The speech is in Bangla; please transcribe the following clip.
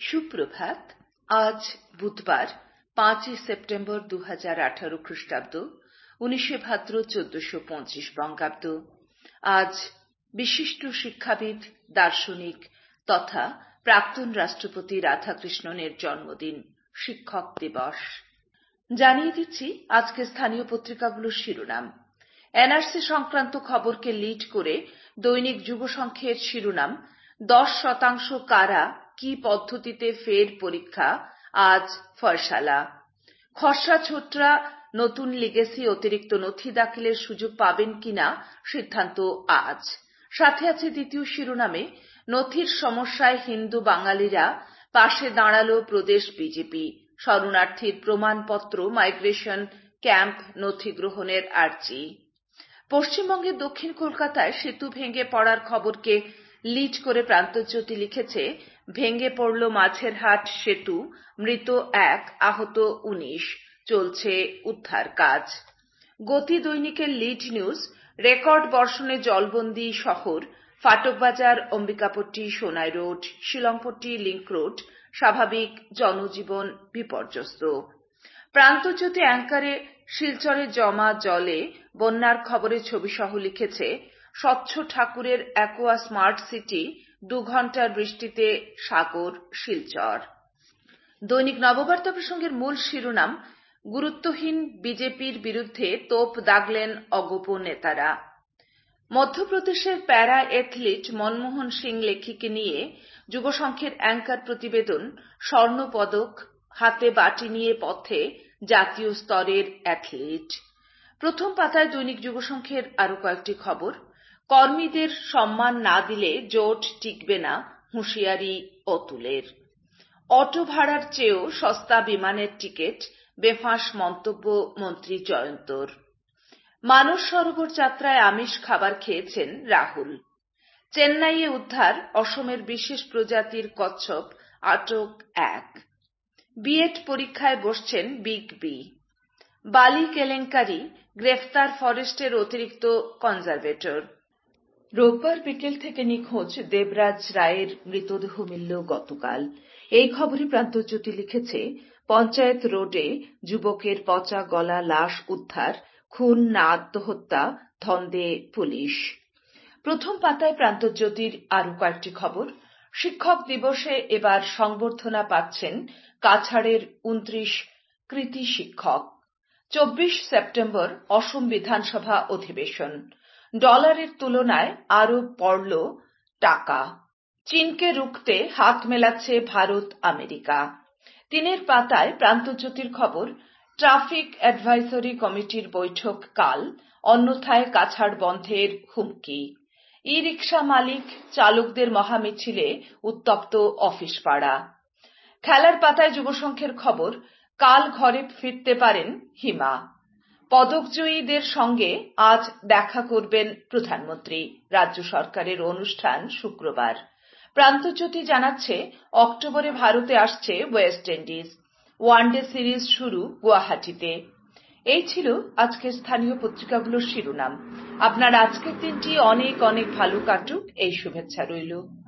সুপ্রভাত। আজ বুধবার 5 সেপ্টেম্বর 2018 খ্রিস্টাব্দ, 19 ভাদ্র 1425 বঙ্গাব্দ। আজ বিশিষ্ট শিক্ষাবিদ, দার্শনিক তথা প্রাক্তন রাষ্ট্রপতি রাধাকৃষ্ণনের জন্মদিন, শিক্ষক দিবস। জানিয়ে দিচ্ছি আজকে স্থানীয় পত্রিকাগুলোর শিরোনাম। এনআরসি সংক্রান্ত খবরকে লিড করে দৈনিক যুবসংঘের শিরোনাম, 10% কারা কি পদ্ধতিতে ফের পরীক্ষা, আজ ফয়সালা। খসড়া ছোটরা নতুন লিগেসি অতিরিক্ত নথি দাখিলের সুযোগ পাবেন কিনা সিদ্ধান্ত আজ। সাথে আছে দ্বিতীয় শিরোনামে, নথির সমস্যায় হিন্দু বাঙালিরা, পাশে দাঁড়ালো প্রদেশ বিজেপি, শরণার্থীর প্রমাণপত্র মাইগ্রেশন ক্যাম্প নথি গ্রহণের আর্জি। পশ্চিমবঙ্গের দক্ষিণ কলকাতায় সেতু ভেঙে পড়ার খবরকে লিড করে প্রান্তজ্যোতি লিখেছে, ভেঙে পড়ল মাঝেরহাট সেতু, মৃত 1, আহত 19, চলছে উদ্ধার কাজ। গতি দৈনিকের লিড নিউজ, রেকর্ড বর্ষণে জলবন্দি শহর, Fatakbazar, Ambicapatty, Sonai road, Shillongpatty link road, স্বাভাবিক জনজীবন বিপর্যস্ত। প্রান্তজ্যোতি অ্যাঙ্কারে শিলচরে জমা জলে বন্যার খবরে ছবিসহ লিখেছে, স্বচ্ছ ঠাকুরের অ্যাকোয়া স্মার্ট সিটি, 2 ঘন্টার বৃষ্টিতে সাগর শিলচর। দৈনিক নববার্তা প্রসঙ্গের মূল শিরোনাম, গুরুত্বহীন বিজেপির বিরুদ্ধে তোপ দাগলেন অগপ নেতারা। মধ্যপ্রদেশের প্যারা অ্যাথলিট মনমোহন সিং লেখিকে নিয়ে যুবসংঘের অ্যাঙ্কার প্রতিবেদন, স্বর্ণপদক হাতে বাটি নিয়ে পথে জাতীয় স্তরের অ্যাথলিট। প্রথম পাতায় দৈনিক যুবসংঘের আরো কয়েকটি খবর। কর্মীদের সম্মান না দিলে জোট টিকবে না, হুঁশিয়ারি অতুলের। অটো ভাড়ার চেয়েও সস্তা বিমানের টিকিট, বেফাঁস মন্তব্য মন্ত্রী জয়ন্তর। মানস সরোবর যাত্রায় আমিষ খাবার খেয়েছেন রাহুল। চেন্নাইয়ে উদ্ধার অসমের বিশেষ প্রজাতির কচ্ছপ, আটক 1। বিএড পরীক্ষায় বসছেন বিগ বি। বালি কেলেঙ্কারি, গ্রেফতার ফরেস্টের অতিরিক্ত কনজারভেটর। রোববার বিকেল থেকে নিখোঁজ দেবরাজ রায়ের মৃতদেহ মিলল গতকাল। এই খবরে প্রান্তজ্যোতি লিখেছে, পঞ্চায়েত রোডে যুবকের পচা গলা লাশ উদ্ধার, খুন না আত্মহত্যা ধন্দে পুলিশ। প্রথম পাতায় প্রান্তজ্যোতির আরো কয়েকটি খবর। শিক্ষক দিবসে এবার সংবর্ধনা পাচ্ছেন কাছাড়ের 29 কৃতি শিক্ষক। 24 সেপ্টেম্বর অসম বিধানসভা অধিবেশন। ডলারের তুলনায় আরো পড়ল টাকা। চীনকে রুখতে হাত মেলাচ্ছে ভারত আমেরিকা। 3 পাতায় প্রান্তজ্যোতির খবর, ট্রাফিক অ্যাডভাইজরি কমিটির বৈঠক কাল, অন্যথায় কাছাড় বন্ধের হুমকি। ই রিকশা মালিক চালকদের মহামিছিলে উত্তপ্ত অফিস পাড়া। খেলার পাতায় যুবসংঘের খবর, কাল ঘরে ফিরতে পারেন হিমা। পদকজয়ীদের সঙ্গে আজ দেখা করবেন প্রধানমন্ত্রী, রাজ্য সরকারের অনুষ্ঠান শুক্রবার। প্রান্তজ্যোতি জানাচ্ছে, অক্টোবরে ভারতে আসছে ওয়েস্ট ইন্ডিজ। ওয়ানডে সিরিজ শুরু গুয়াহাটিতে। এই ছিল আজকের স্থানীয় পত্রিকাগুলোর শিরোনাম। আপনার আজকের দিনটি অনেক অনেক ভালো কাটুক, এই শুভেচ্ছা রইল।